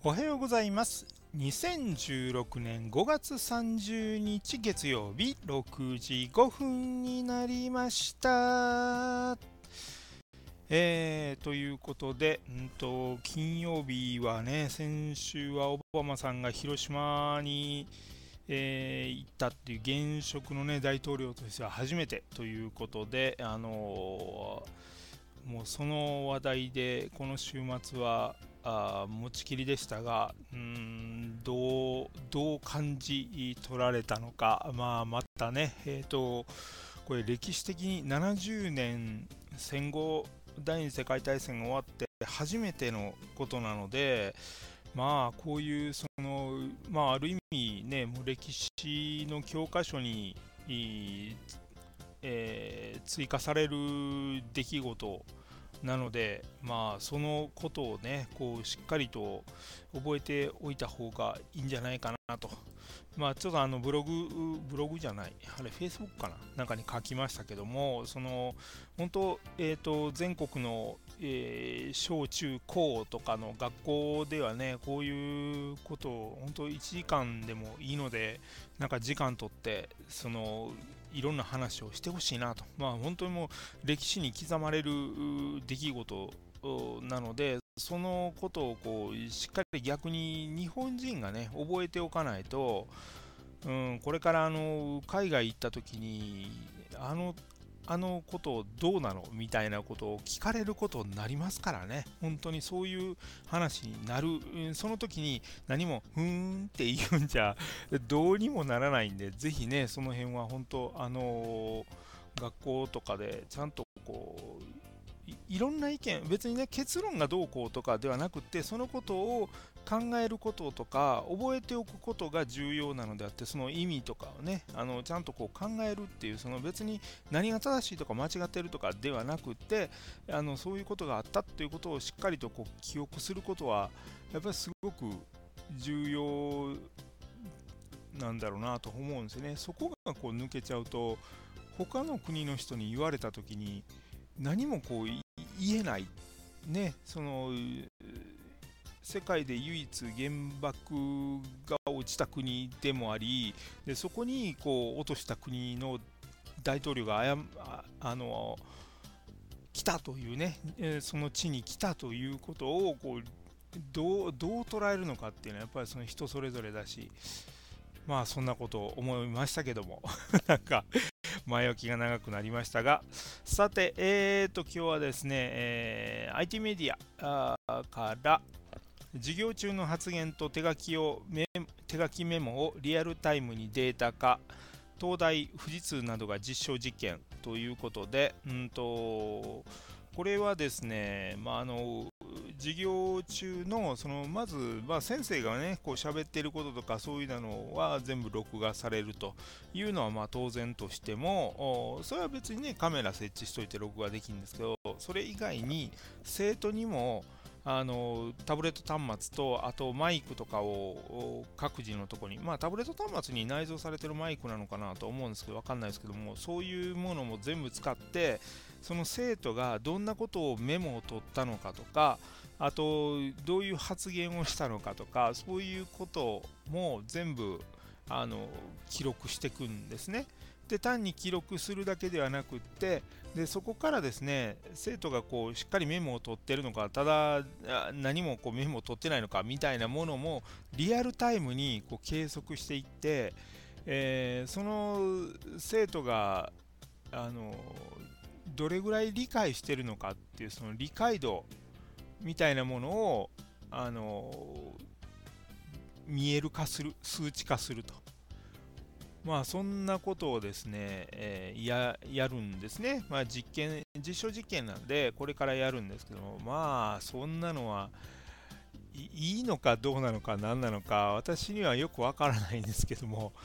おはようございます。2016年5月30日月曜日6時5分になりました。ということで、金曜日はね、先週はオバマさんが広島に、行ったっていう現職のね、大統領としては初めてということで、もうその話題でこの週末は持ちきりでしたが、どう感じ取られたのか、またね、これ歴史的に70年戦後第二次世界大戦が終わって初めてのことなので、こういうある意味ね、もう歴史の教科書に、追加される出来事なので、そのことをね、こうしっかりと覚えておいた方がいいんじゃないかなと。ちょっとブログじゃない、あれ、フェイスブックかな、なんかに書きましたけども、本当、全国の、小中高とかの学校ではね、こういうことを、本当、1時間でもいいので、なんか時間とって、いろんな話をしてほしいなと。本当にもう、歴史に刻まれる出来事なので、そのことをこうしっかり逆に日本人がね覚えておかないと、これから海外行った時にあのことどうなのみたいなことを聞かれることになりますからね。本当にそういう話になる、その時に何もふーんって言うんじゃどうにもならないんで、ぜひねその辺は本当学校とかでちゃんとこういろんな意見、別にね結論がどうこうとかではなくて、そのことを考えることとか覚えておくことが重要なのであって、その意味とかをねちゃんとこう考えるっていう、別に何が正しいとか間違ってるとかではなくて、そういうことがあったっていうことをしっかりとこう記憶することはやっぱりすごく重要なんだろうなと思うんですよね。そこがこう抜けちゃうと、他の国の人に言われた時に何もこう言えないね。世界で唯一原爆が落ちた国でもあり、でそこにこう落とした国の大統領が来たというね、その地に来たということをこうどう捉えるのかっていうのはやっぱりその人それぞれだし、そんなことを思いましたけどもなんか前置きが長くなりましたが、さて、今日はですね、IT メディアから授業中の発言と手書きメモをリアルタイムにデータ化、東大、富士通などが実証実験ということで、これはですね、授業中のまず、先生がねこう喋っていることとかそういうのは全部録画されるというのは当然としても、それは別にねカメラ設置しといて録画できるんですけど、それ以外に生徒にもタブレット端末とあとマイクとかを各自のところに、タブレット端末に内蔵されてるマイクなのかなと思うんですけど、わかんないですけども、そういうものも全部使って、その生徒がどんなことをメモを取ったのかとか、あとどういう発言をしたのかとか、そういうことも全部記録していくんですね。で単に記録するだけではなくって、でそこからですね生徒がこうしっかりメモを取ってるのか、ただ何もこうメモを取ってないのかみたいなものもリアルタイムにこう計測していって、その生徒がどれぐらい理解してるのかっていう、その理解度みたいなものを見える化する、数値化すると。そんなことをですね、やるんですね。実証実験なんで、これからやるんですけども、そんなのいいのかどうなのか何なのか、私にはよくわからないんですけども、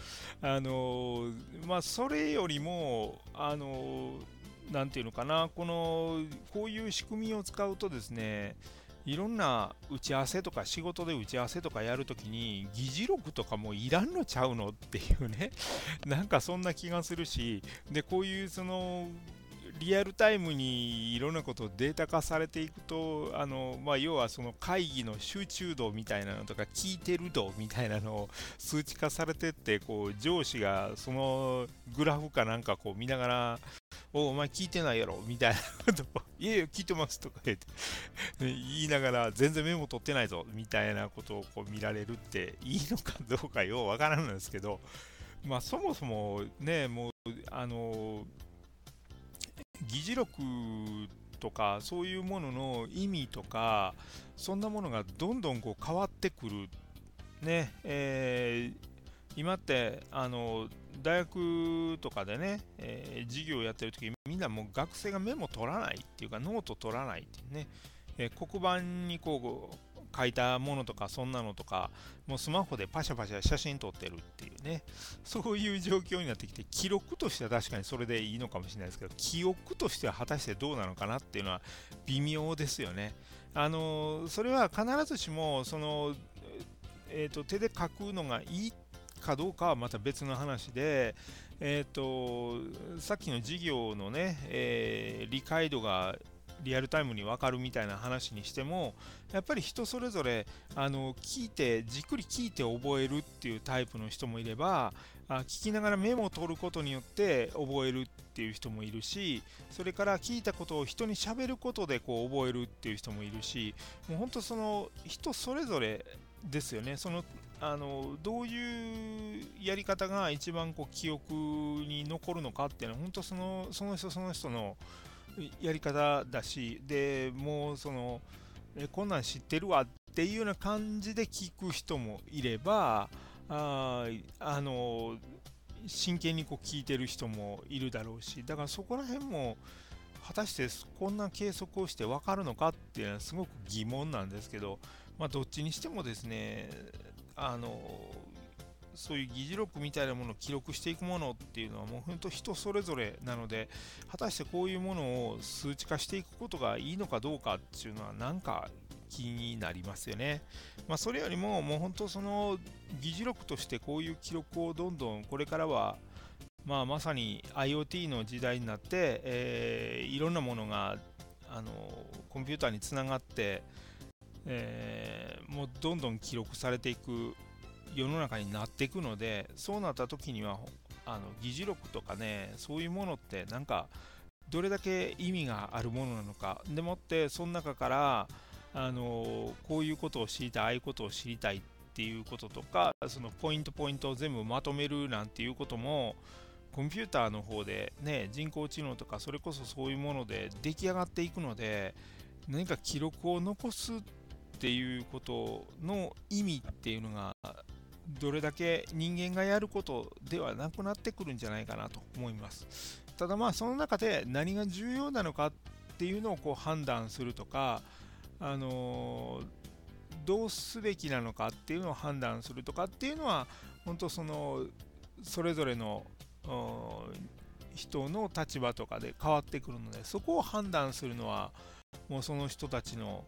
それよりも、なんていうのかな、こういう仕組みを使うとですね、いろんな打ち合わせとか仕事で打ち合わせとかやるときに議事録とかもいらんのちゃうのっていうねなんかそんな気がするし、でこういうリアルタイムにいろんなことをデータ化されていくと、要はその会議の集中度みたいなのとか、聞いてる度みたいなのを数値化されてって、こう上司がそのグラフかなんかこう見ながら、お前聞いてないやろみたいなことを、いやいや、聞いてますとか言いながら、全然メモ取ってないぞみたいなことをこう見られるっていいのかどうかようわからんのですけど、そもそもね、もう、議事録とかそういうものの意味とか、そんなものがどんどんこう変わってくるね。今って大学とかでね、授業をやってる時、みんなもう学生がメモ取らないっていうかノート取らないっていうね、黒板にこう書いたものとかそんなのとか、もうスマホでパシャパシャ写真撮ってるっていうね、そういう状況になってきて、記録としては確かにそれでいいのかもしれないですけど、記憶としては果たしてどうなのかなっていうのは微妙ですよね。それは必ずしも手で書くのがいいかどうかはまた別の話で、さっきの授業のね、理解度がリアルタイムに分かるみたいな話にしても、やっぱり人それぞれじっくり聞いて覚えるっていうタイプの人もいれば、聞きながらメモを取ることによって覚えるっていう人もいるし、それから聞いたことを人に喋ることでこう覚えるっていう人もいるし、もう本当その人それぞれですよね。どういうやり方が一番こう記憶に残るのかっていうのは、本当その人のやり方だし、でもうこんなん知ってるわっていうような感じで聞く人もいれば、あーあの真剣にこう聞いてる人もいるだろうし、だからそこら辺も果たしてこんな計測をして分かるのかっていうのはすごく疑問なんですけど、どっちにしてもですね、あのそういう議事録みたいなものを記録していくものっていうのはもう本当人それぞれなので、果たしてこういうものを数値化していくことがいいのかどうかっていうのはなんか気になりますよね。それよりももう本当議事録としてこういう記録をどんどんこれからはまさに IoT の時代になって、いろんなものがコンピューターにつながって、もうどんどん記録されていく世の中になっていくので、そうなった時には議事録とかね、そういうものってなんかどれだけ意味があるものなのかでもって、その中からこういうことを知りたい、ああいうことを知りたいっていうこととか、そのポイントポイントを全部まとめるなんていうこともコンピューターの方でね、人工知能とかそれこそそういうもので出来上がっていくので、何か記録を残すっていうことの意味っていうのがどれだけ人間がやることではなくなってくるんじゃないかなと思います。ただその中で何が重要なのかっていうのをこう判断するとか、どうすべきなのかっていうのを判断するとかっていうのは、本当それぞれの人の立場とかで変わってくるので、そこを判断するのはもうその人たちの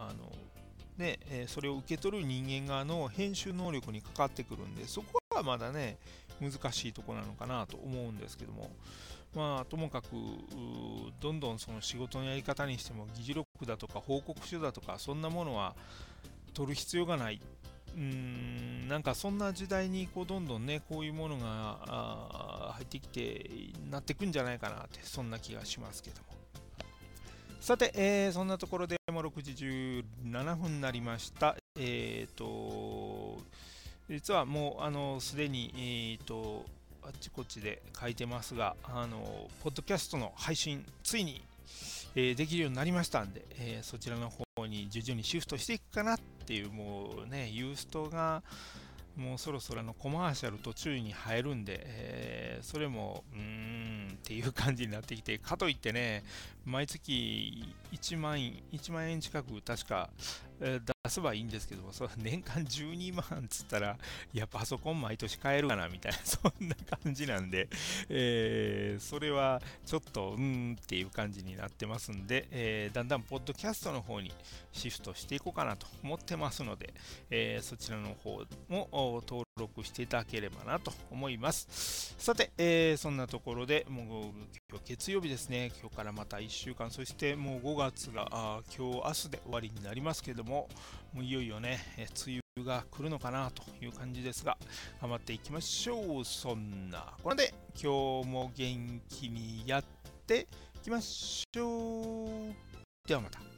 それを受け取る人間側の編集能力にかかってくるんで、そこはまだね難しいところなのかなと思うんですけども、ともかくどんどんその仕事のやり方にしても議事録だとか報告書だとかそんなものは取る必要がない。なんかそんな時代にこうどんどんねこういうものが入ってきてなってくんじゃないかなって、そんな気がしますけども。さて、そんなところでもう6時17分になりました。実はもうすでに、あっちこっちで書いてますが、ポッドキャストの配信、ついに、できるようになりましたんで、そちらの方に徐々にシフトしていくかなっていう、もうね、ユーストがもうそろそろコマーシャル途中に入るんで、それもっていう感じになってきて、かといってね、毎月1万円近く確か、出せばいいんですけども、年間12万っつったら、いや、パソコン毎年買えるかなみたいな、そんな感じなんで、それはちょっとっていう感じになってますんで、だんだんポッドキャストの方にシフトしていこうかなと思ってますので、そちらの方も登録していただければなと思います。さて、そんなところで、もう今日月曜日ですね、今日からまた1週間、そしてもう5月が今日、明日で終わりになりますけれども、もういよいよね、梅雨が来るのかなという感じですが、頑張っていきましょう。そんなこれで、今日も元気にやっていきましょう。ではまた。